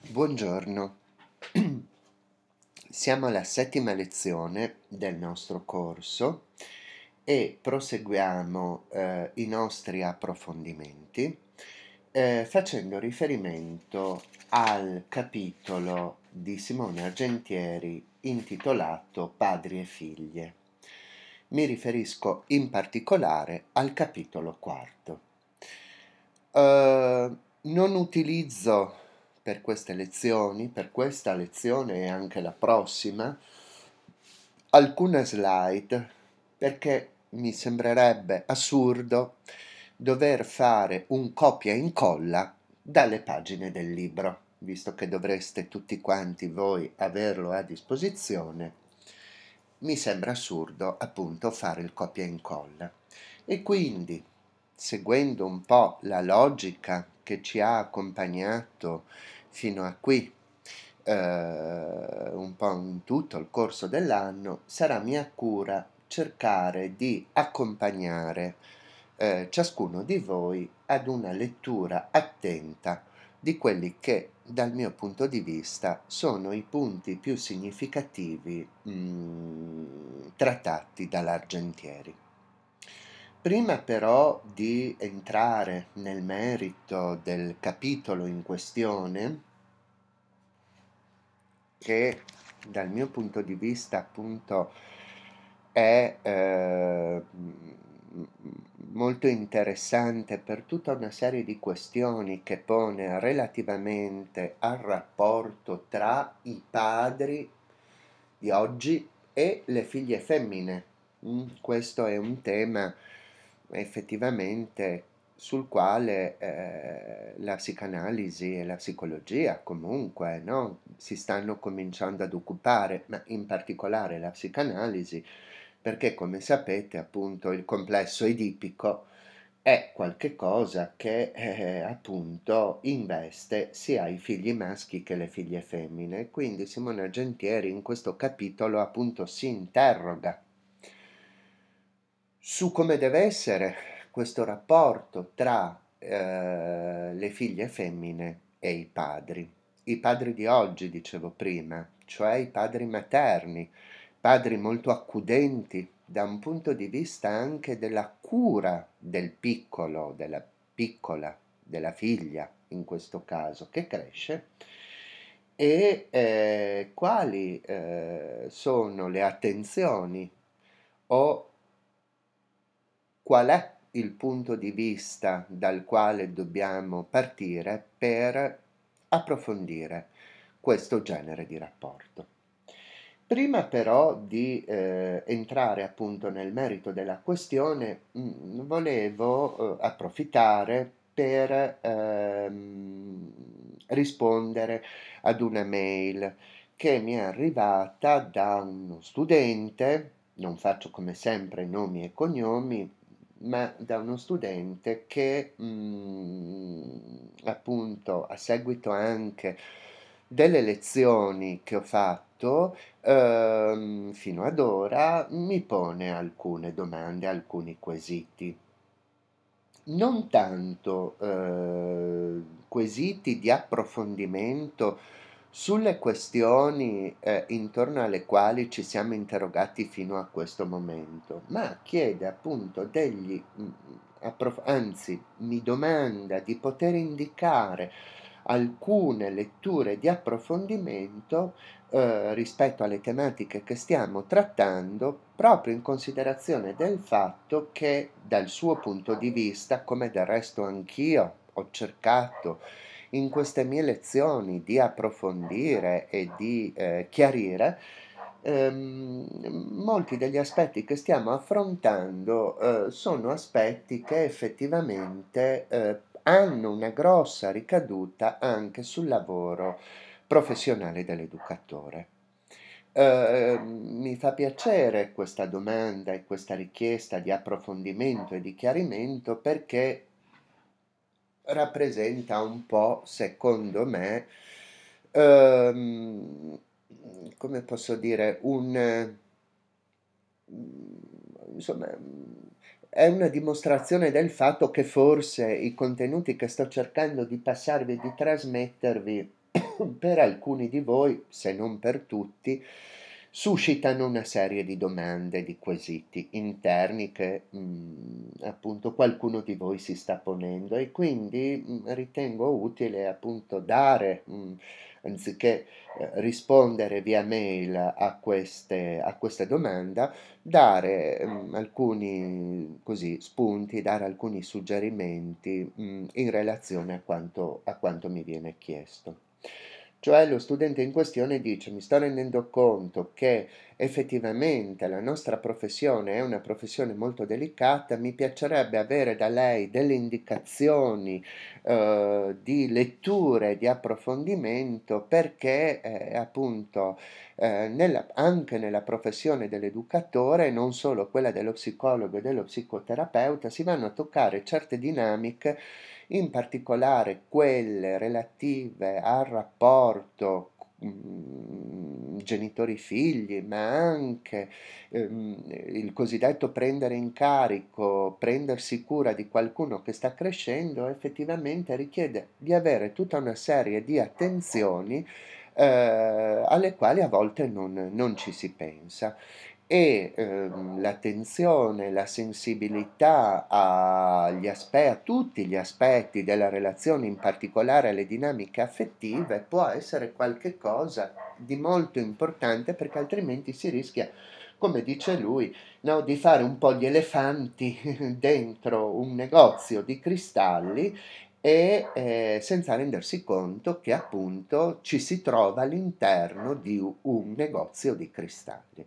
Buongiorno, siamo alla settima lezione del nostro corso e proseguiamo i nostri approfondimenti facendo riferimento al capitolo di Simone Argentieri intitolato Padri e figlie. Mi riferisco in particolare al capitolo quarto. Non utilizzo per queste lezioni, per questa lezione e anche la prossima, alcune slide perché mi sembrerebbe assurdo dover fare un copia e incolla dalle pagine del libro, visto che dovreste tutti quanti voi averlo a disposizione. Mi sembra assurdo appunto fare il copia e incolla. E quindi, seguendo un po' la logica che ci ha accompagnato fino a qui, un po' in tutto il corso dell'anno, sarà mia cura cercare di accompagnare ciascuno di voi ad una lettura attenta di quelli che dal mio punto di vista sono i punti più significativi trattati dall'Argentieri. Prima però di entrare nel merito del capitolo in questione, che dal mio punto di vista appunto è molto interessante per tutta una serie di questioni che pone relativamente al rapporto tra i padri di oggi e le figlie femmine. Questo è un tema effettivamente sul quale la psicanalisi e la psicologia comunque, no, si stanno cominciando ad occupare, ma in particolare la psicanalisi, perché come sapete appunto il complesso edipico è qualche cosa che appunto investe sia i figli maschi che le figlie femmine. Quindi Simone Argentieri in questo capitolo appunto si interroga su come deve essere questo rapporto tra le figlie femmine e i padri di oggi, dicevo prima, cioè i padri materni, padri molto accudenti da un punto di vista anche della cura del piccolo, della piccola, della figlia in questo caso, che cresce, e quali sono le attenzioni o qual è il punto di vista dal quale dobbiamo partire per approfondire questo genere di rapporto. Prima però di entrare appunto nel merito della questione, volevo approfittare per rispondere ad una mail che mi è arrivata da uno studente, non faccio come sempre nomi e cognomi, ma da uno studente che appunto a seguito anche delle lezioni che ho fatto fino ad ora mi pone alcune domande, alcuni quesiti. Non tanto quesiti di approfondimento sulle questioni intorno alle quali ci siamo interrogati fino a questo momento, ma chiede appunto anzi mi domanda di poter indicare alcune letture di approfondimento rispetto alle tematiche che stiamo trattando, proprio in considerazione del fatto che dal suo punto di vista, come del resto anch'io ho cercato in queste mie lezioni di approfondire e di chiarire, molti degli aspetti che stiamo affrontando sono aspetti che effettivamente hanno una grossa ricaduta anche sul lavoro professionale dell'educatore. Mi fa piacere questa domanda e questa richiesta di approfondimento e di chiarimento perché rappresenta un po', secondo me, ehm, come posso dire, insomma, è una dimostrazione del fatto che forse i contenuti che sto cercando di passarvi e di trasmettervi per alcuni di voi, se non per tutti, suscitano una serie di domande, di quesiti interni che appunto qualcuno di voi si sta ponendo e quindi ritengo utile appunto dare, anziché rispondere via mail a queste domande, dare alcuni così, spunti, dare alcuni suggerimenti in relazione a quanto mi viene chiesto. Cioè lo studente in questione dice: mi sto rendendo conto che effettivamente la nostra professione è una professione molto delicata, mi piacerebbe avere da lei delle indicazioni di letture, di approfondimento, perché appunto anche nella professione dell'educatore, non solo quella dello psicologo e dello psicoterapeuta, si vanno a toccare certe dinamiche, in particolare quelle relative al rapporto genitori-figli, ma anche il cosiddetto prendere in carico, prendersi cura di qualcuno che sta crescendo, effettivamente richiede di avere tutta una serie di attenzioni alle quali a volte non ci si pensa. E l'attenzione, la sensibilità a tutti gli aspetti della relazione, in particolare alle dinamiche affettive, può essere qualcosa di molto importante, perché altrimenti si rischia, come dice lui, no, di fare un po' gli elefanti dentro un negozio di cristalli e senza rendersi conto che appunto ci si trova all'interno di un negozio di cristalli.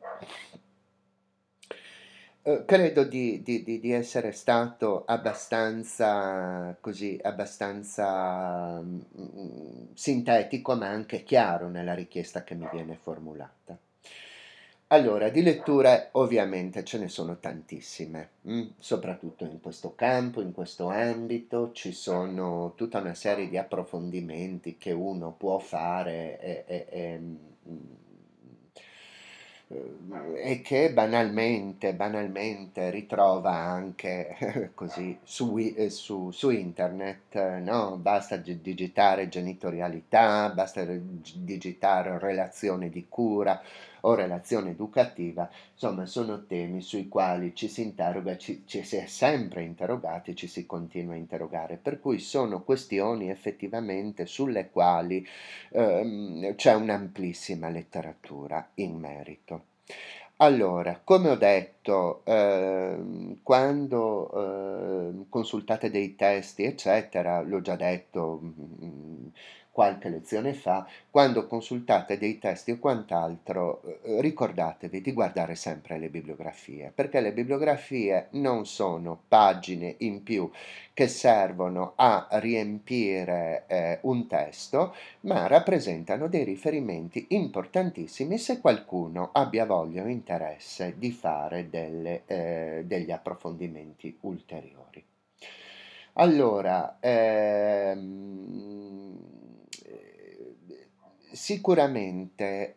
Credo di essere stato abbastanza così, abbastanza sintetico, ma anche chiaro nella richiesta che mi viene formulata. Allora, di letture ovviamente ce ne sono tantissime, soprattutto in questo campo, in questo ambito, ci sono tutta una serie di approfondimenti che uno può fare e che banalmente ritrova anche così su internet, no? Basta digitare genitorialità, basta digitare relazione di cura o relazione educativa, insomma sono temi sui quali ci si interroga, ci si è sempre interrogati, ci si continua a interrogare, per cui sono questioni effettivamente sulle quali c'è un'amplissima letteratura in merito. Allora, come ho detto, quando consultate dei testi, eccetera, l'ho già detto qualche lezione fa, quando consultate dei testi o quant'altro, ricordatevi di guardare sempre le bibliografie, perché le bibliografie non sono pagine in più che servono a riempire un testo, ma rappresentano dei riferimenti importantissimi se qualcuno abbia voglia o interesse di fare degli approfondimenti ulteriori. Allora, sicuramente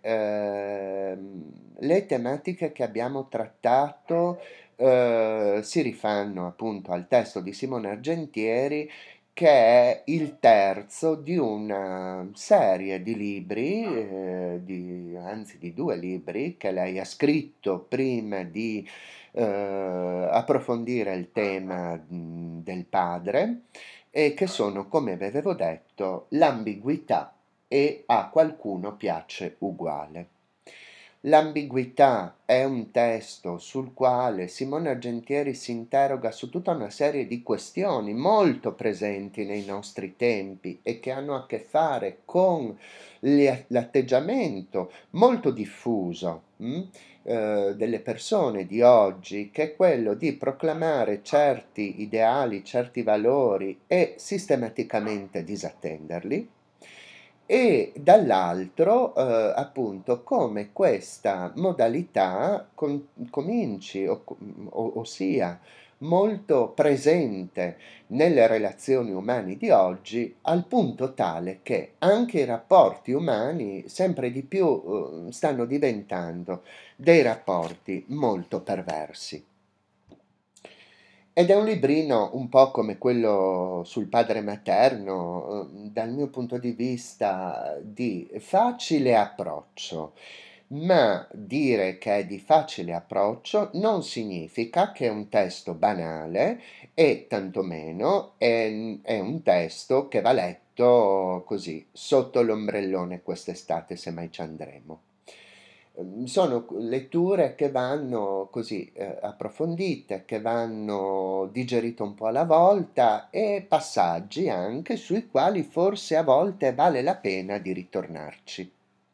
le tematiche che abbiamo trattato si rifanno appunto al testo di Simone Argentieri, che è il terzo di una serie di libri, anzi di due libri, che lei ha scritto prima di approfondire il tema del padre, e che sono, come vi avevo detto, L'ambiguità e A qualcuno piace uguale. L'ambiguità è un testo sul quale Simone Argentieri si interroga su tutta una serie di questioni molto presenti nei nostri tempi e che hanno a che fare con l'atteggiamento molto diffuso delle persone di oggi, che è quello di proclamare certi ideali, certi valori e sistematicamente disattenderli, e dall'altro appunto come questa modalità cominci o sia molto presente nelle relazioni umane di oggi, al punto tale che anche i rapporti umani sempre di più stanno diventando dei rapporti molto perversi. ed è un librino un po' come quello sul padre materno, dal mio punto di vista di facile approccio, ma dire che è di facile approccio non significa che è un testo banale e tantomeno è un testo che va letto così, sotto l'ombrellone quest'estate, se mai ci andremo. Sono letture che vanno così approfondite, che vanno digerite un po' alla volta e passaggi anche sui quali forse a volte vale la pena di ritornarci.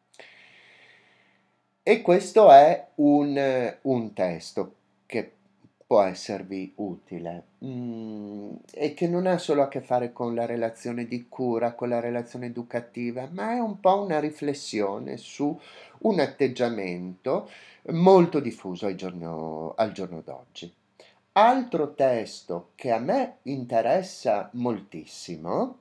E questo è un testo che può esservi utile, e che non ha solo a che fare con la relazione di cura, con la relazione educativa, ma è un po' una riflessione su un atteggiamento molto diffuso al giorno d'oggi. Altro testo che a me interessa moltissimo,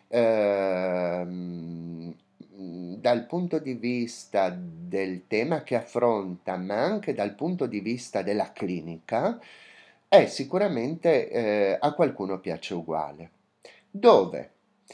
dal punto di vista del tema che affronta, ma anche dal punto di vista della clinica, è sicuramente A qualcuno piace uguale, dove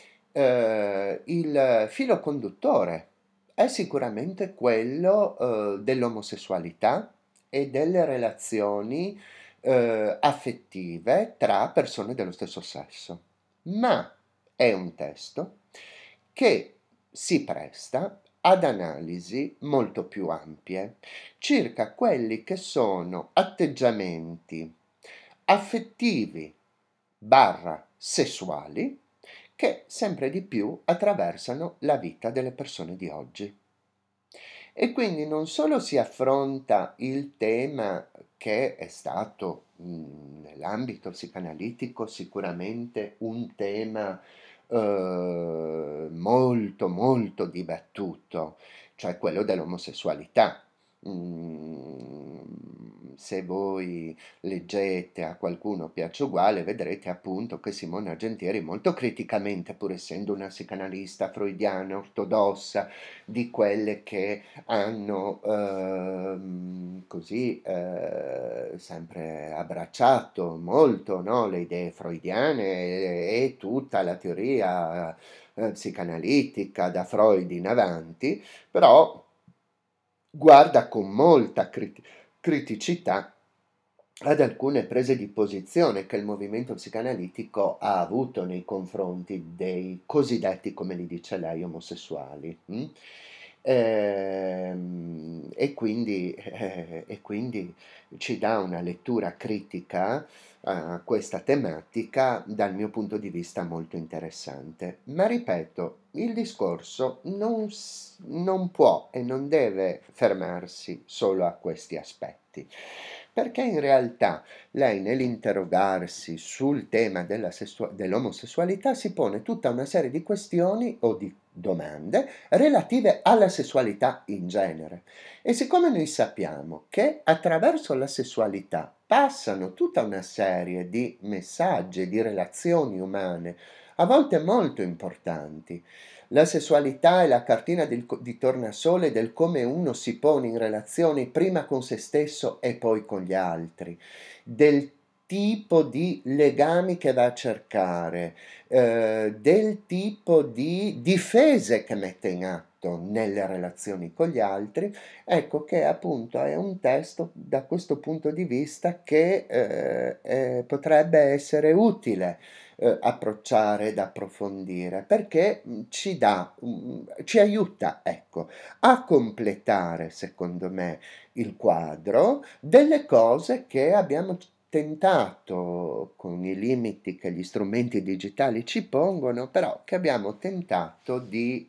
il filo conduttore è sicuramente quello dell'omosessualità e delle relazioni affettive tra persone dello stesso sesso, ma è un testo che si presta ad analisi molto più ampie circa quelli che sono atteggiamenti affettivi barra sessuali che sempre di più attraversano la vita delle persone di oggi. E quindi non solo si affronta il tema che è stato nell'ambito psicanalitico sicuramente un tema molto molto dibattuto, cioè quello dell'omosessualità. Se voi leggete A qualcuno piace uguale, vedrete appunto che Simone Argentieri molto criticamente, pur essendo una psicanalista freudiana ortodossa, di quelle che hanno così sempre abbracciato molto, no, le idee freudiane e tutta la teoria psicanalitica da Freud in avanti, però guarda con molta criticità ad alcune prese di posizione che il movimento psicanalitico ha avuto nei confronti dei cosiddetti, come li dice lei, omosessuali. E quindi ci dà una lettura critica a questa tematica dal mio punto di vista molto interessante. Ma ripeto, il discorso non può e non deve fermarsi solo a questi aspetti, perché in realtà lei nell'interrogarsi sul tema dell'omosessualità si pone tutta una serie di questioni o di domande relative alla sessualità in genere. E siccome noi sappiamo che attraverso la sessualità passano tutta una serie di messaggi e di relazioni umane, a volte molto importanti, la sessualità è la cartina di tornasole del come uno si pone in relazione prima con se stesso e poi con gli altri, del tipo di legami che va a cercare, del tipo di difese che mette in atto nelle relazioni con gli altri, ecco che appunto è un testo da questo punto di vista che potrebbe essere utile approcciare ed approfondire, perché ci aiuta, ecco, a completare, secondo me, il quadro delle cose che abbiamo tentato, con i limiti che gli strumenti digitali ci pongono, però che abbiamo tentato di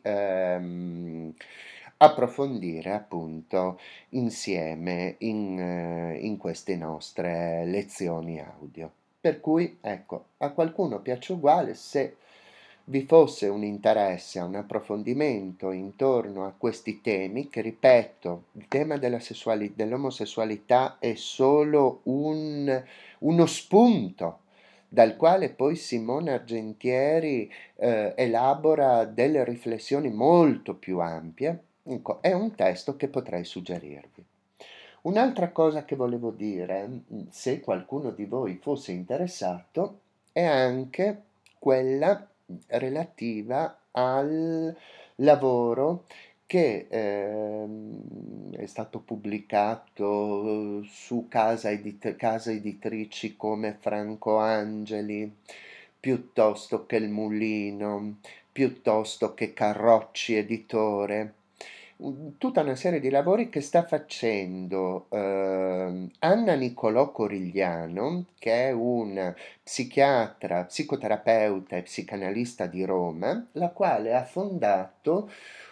approfondire appunto insieme in queste nostre lezioni audio. Per cui, ecco, a qualcuno piace uguale se vi fosse un interesse a un approfondimento intorno a questi temi, che ripeto, il tema dell'omosessualità è solo uno spunto dal quale poi Simone Argentieri elabora delle riflessioni molto più ampie, ecco, è un testo che potrei suggerirvi. Un'altra cosa che volevo dire, se qualcuno di voi fosse interessato, è anche quella relativa al lavoro che è stato pubblicato su case editrici come Franco Angeli, piuttosto che Il Mulino, piuttosto che Carrocci Editore, tutta una serie di lavori che sta facendo Anna Nicolò Corigliano, che è un psichiatra, psicoterapeuta e psicanalista di Roma, la quale ha fondato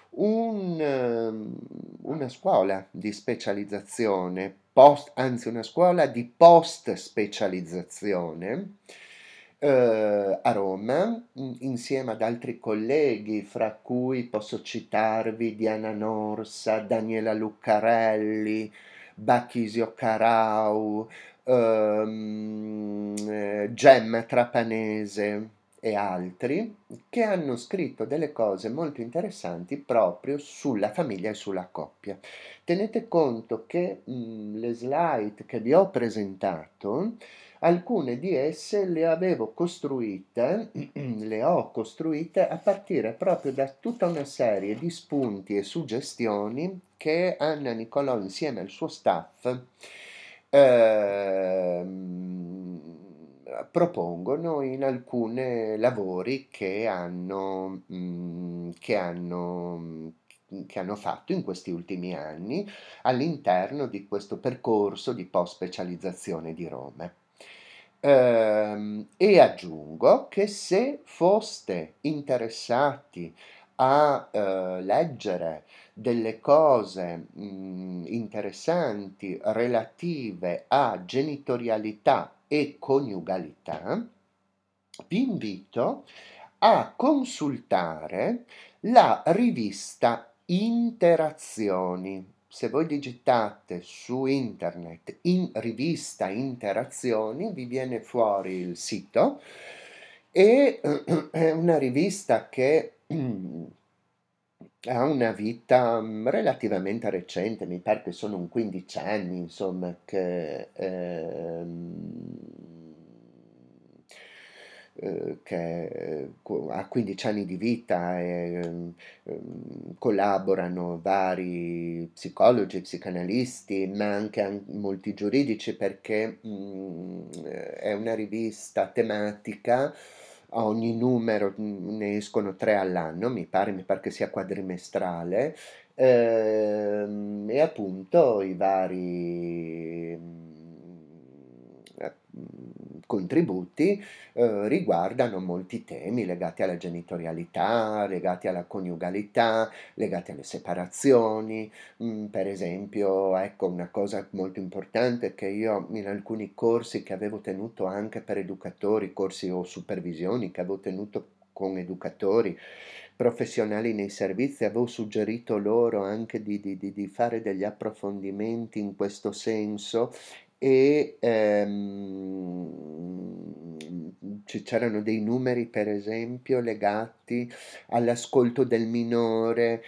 una scuola di specializzazione, anzi una scuola di post specializzazione a Roma, insieme ad altri colleghi, fra cui posso citarvi Diana Norsa, Daniela Luccarelli, Bachisio Carau, Gemma Trapanese e altri, che hanno scritto delle cose molto interessanti proprio sulla famiglia e sulla coppia. Tenete conto che le slide che vi ho presentato, alcune di esse le ho costruite a partire proprio da tutta una serie di spunti e suggestioni che Anna Nicolò insieme al suo staff ehm, propongono in alcuni lavori che hanno fatto in questi ultimi anni all'interno di questo percorso di post-specializzazione di Roma. E aggiungo che se foste interessati a leggere delle cose interessanti relative a genitorialità e coniugalità, vi invito a consultare la rivista Interazioni. Se voi digitate su internet in rivista Interazioni, vi viene fuori il sito e è una rivista che ha una vita relativamente recente, mi pare che sono un 15 anni, insomma, che ha 15 anni di vita e collaborano vari psicologi, psicanalisti, ma anche molti giuridici perché è una rivista tematica. A ogni numero ne escono 3 all'anno, mi pare che sia quadrimestrale, e appunto i vari contributi riguardano molti temi legati alla genitorialità, legati alla coniugalità, legati alle separazioni. Per esempio, ecco, una cosa molto importante che io in alcuni corsi che avevo tenuto anche per educatori, corsi o supervisioni che avevo tenuto con educatori professionali nei servizi, avevo suggerito loro anche di fare degli approfondimenti in questo senso e c'erano dei numeri, per esempio, legati all'ascolto del minore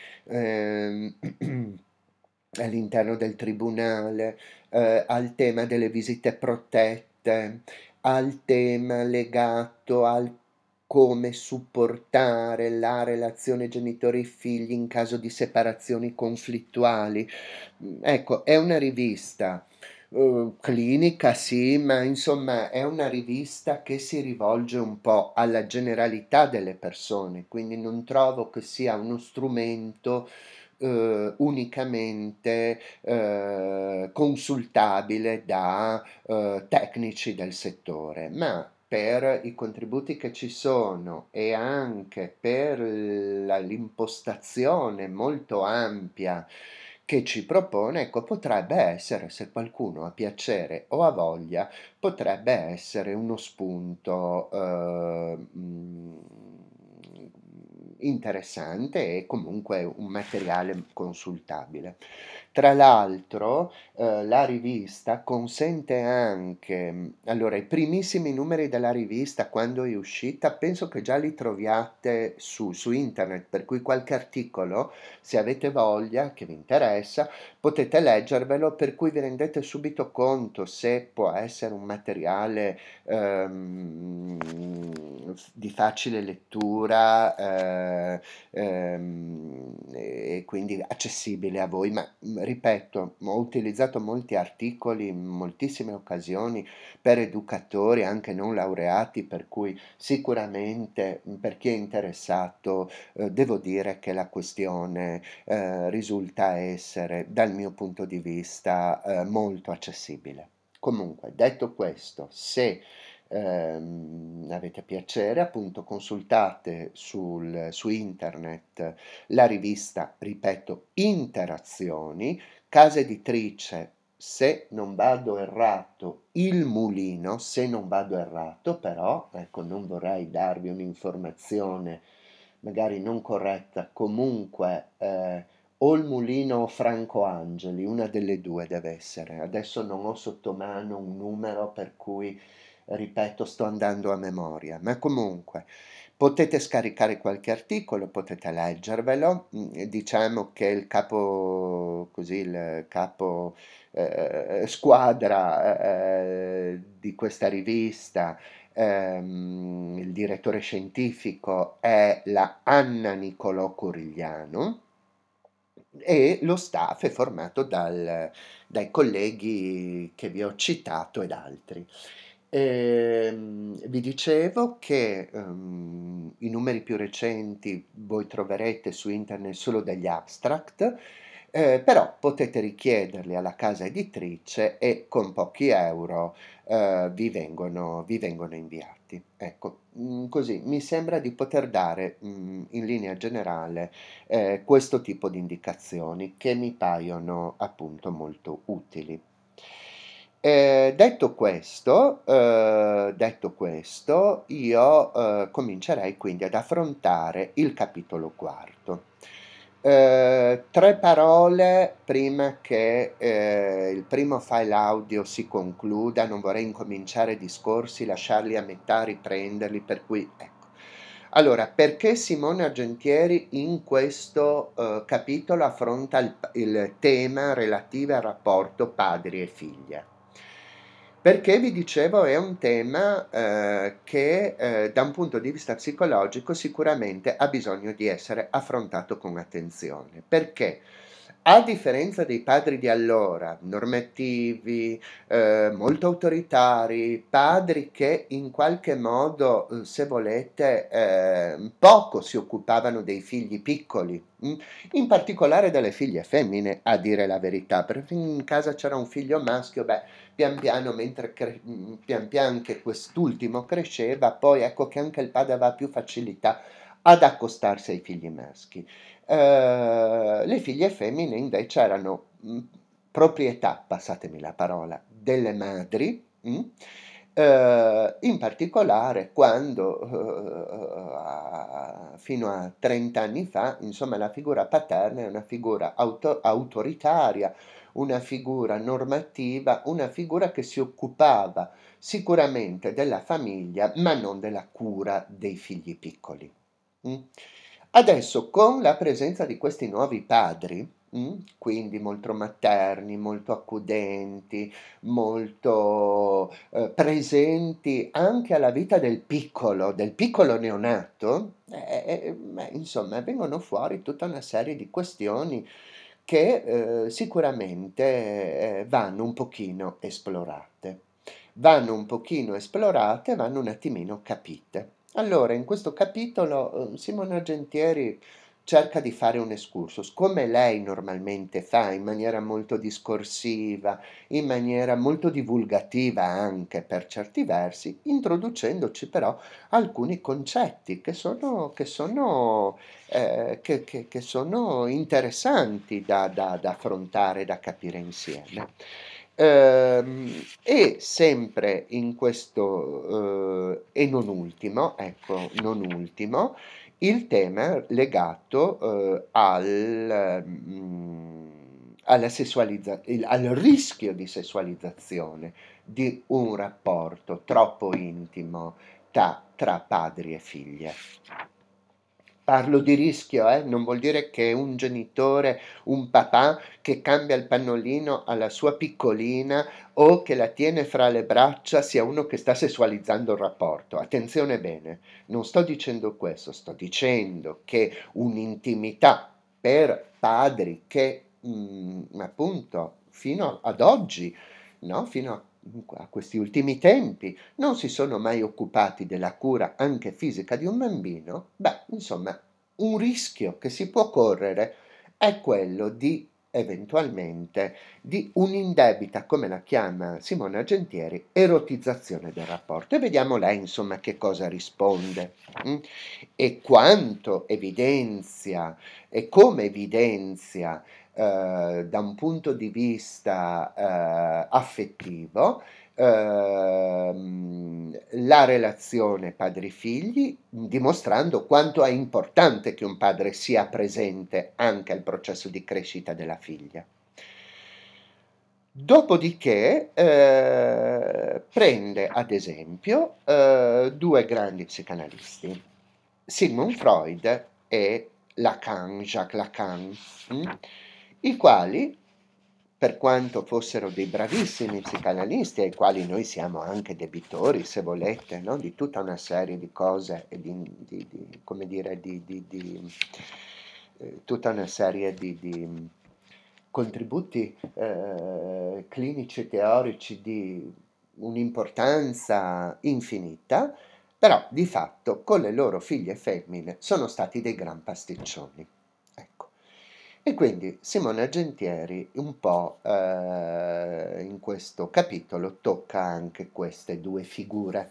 all'interno del tribunale, al tema delle visite protette, al tema legato al come supportare la relazione genitori-figli in caso di separazioni conflittuali. Ecco, è una rivista clinica, sì, ma insomma è una rivista che si rivolge un po' alla generalità delle persone, quindi non trovo che sia uno strumento unicamente consultabile da tecnici del settore, ma per i contributi che ci sono e anche per l'impostazione molto ampia che ci propone, ecco, potrebbe essere, se qualcuno ha piacere o ha voglia, potrebbe essere uno spunto interessante e comunque un materiale consultabile. Tra l'altro, la rivista consente anche, allora, i primissimi numeri della rivista, quando è uscita, penso che già li troviate su internet, per cui qualche articolo, se avete voglia, che vi interessa, potete leggervelo, per cui vi rendete subito conto se può essere un materiale di facile lettura, e quindi accessibile a voi. Ma ripeto, ho utilizzato molti articoli in moltissime occasioni per educatori anche non laureati, per cui sicuramente per chi è interessato devo dire che la questione risulta essere, dal mio punto di vista, molto accessibile. Comunque, detto questo, se avete piacere, appunto, consultate su internet la rivista, ripeto, Interazioni, casa editrice, se non vado errato, Il Mulino, se non vado errato, però, ecco, non vorrei darvi un'informazione magari non corretta, comunque o Il Mulino o Franco Angeli, una delle due deve essere. Adesso non ho sotto mano un numero, per cui, ripeto, sto andando a memoria, ma comunque potete scaricare qualche articolo, potete leggervelo. Diciamo che il capo, così, il capo squadra di questa rivista, il direttore scientifico è la Anna Nicolò Corigliano e lo staff è formato dai colleghi che vi ho citato ed altri. Vi dicevo che i numeri più recenti voi troverete su internet solo degli abstract, però potete richiederli alla casa editrice e con pochi euro vi vengono inviati. Ecco, così mi sembra di poter dare in linea generale questo tipo di indicazioni che mi paiono appunto molto utili. Detto questo, io comincerei quindi ad affrontare il capitolo quarto. Tre parole prima che il primo file audio si concluda, non vorrei incominciare discorsi, lasciarli a metà, riprenderli, per cui ecco. Allora, perché Simone Argentieri in questo capitolo affronta il tema relativo al rapporto padri e figlia? Perché vi dicevo è un tema che da un punto di vista psicologico sicuramente ha bisogno di essere affrontato con attenzione. Perché? A differenza dei padri di allora, normativi, molto autoritari, padri che in qualche modo, se volete, poco si occupavano dei figli piccoli, in particolare delle figlie femmine, a dire la verità, perché in casa c'era un figlio maschio, beh, pian piano, pian piano che quest'ultimo cresceva, poi ecco che anche il padre aveva più facilità ad accostarsi ai figli maschi. Le figlie femmine invece erano proprietà, passatemi la parola, delle madri, in particolare quando fino a 30 anni fa, insomma, la figura paterna è una figura autoritaria, una figura normativa, una figura che si occupava sicuramente della famiglia, ma non della cura dei figli piccoli. Mm? Adesso, con la presenza di questi nuovi padri, quindi molto materni, molto accudenti, molto presenti anche alla vita del piccolo neonato, insomma, vengono fuori tutta una serie di questioni che sicuramente vanno un pochino esplorate. Vanno un pochino esplorate, vanno un attimino capite. Allora, in questo capitolo Simone Argentieri cerca di fare un excursus, come lei normalmente fa, in maniera molto discorsiva, in maniera molto divulgativa anche per certi versi, introducendoci però alcuni concetti che sono interessanti da affrontare, da capire insieme. E sempre in questo, e non ultimo, ecco, non ultimo, il tema legato alla al rischio di sessualizzazione di un rapporto troppo intimo tra padri e figlie. Parlo di rischio, non vuol dire che un genitore, un papà che cambia il pannolino alla sua piccolina o che la tiene fra le braccia sia uno che sta sessualizzando il rapporto. Attenzione bene, non sto dicendo questo, sto dicendo che un'intimità per padri che appunto fino ad oggi, no? Fino a questi ultimi tempi, non si sono mai occupati della cura anche fisica di un bambino, beh, insomma, un rischio che si può correre è quello di eventualmente di un'indebita, come la chiama Simona Gentieri, erotizzazione del rapporto. E vediamo lei, insomma, che cosa risponde e quanto evidenzia e come evidenzia da un punto di vista affettivo la relazione padri-figli, dimostrando quanto è importante che un padre sia presente anche al processo di crescita della figlia. Dopodiché prende ad esempio due grandi psicanalisti, Sigmund Freud e Lacan, Jacques Lacan, i quali, per quanto fossero dei bravissimi psicanalisti, ai quali noi siamo anche debitori, se volete, no? Di tutta una serie di cose e come dire, tutta una serie di contributi clinici e teorici di un'importanza infinita, però di fatto con le loro figlie femmine sono stati dei gran pasticcioni. Ecco. E quindi Simona Gentieri un po' in questo capitolo tocca anche queste due figure.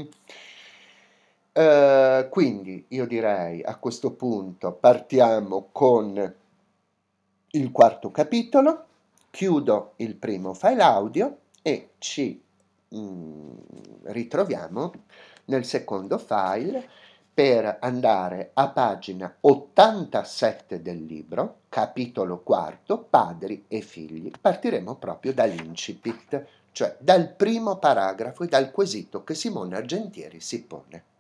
Quindi io direi a questo punto partiamo con il quarto capitolo, chiudo il primo file audio e ci ritroviamo nel secondo file per andare a pagina 87 del libro, capitolo quarto, padri e figli. Partiremo proprio dall'incipit, cioè dal primo paragrafo e dal quesito che Simona Gentieri si pone.